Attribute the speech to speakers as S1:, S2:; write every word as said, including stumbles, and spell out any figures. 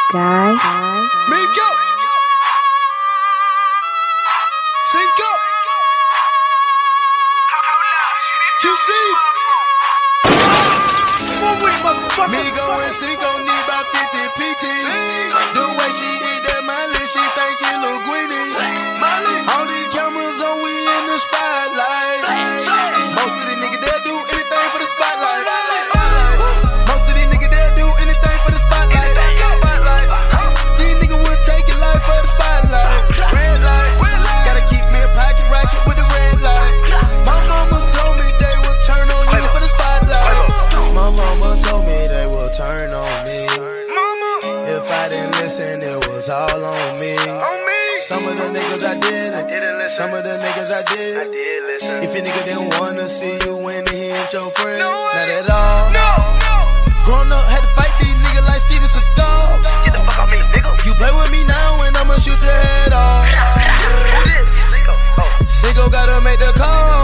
S1: Guy.
S2: Miko. Cinco. Q C. Migo and Cinco need about fifty P T. The way she eat that Miley, she think it look greedy. All these cameras on, we in the spotlight. Most of these niggas, they'll do anything for the spotlight. Most of these niggas, they'll do anything for the spotlight. These niggas would take your life for the spotlight. Gotta keep me a pocket rocket with the red light. My mama told me they would turn on you for the spotlight. My mama told me they would turn on me. If I didn't listen, it was all on me. Some of the niggas I didn't, some of the niggas I did. If a nigga didn't wanna see you win, then he ain't your friend. Not at all. Growing up, had to fight these niggas like Steven Seagal.
S3: Get the fuck off me, nigga.
S2: You play with me now and I'ma shoot your head off.
S3: Who this? Cinco. Oh.
S2: Cinco gotta make the call.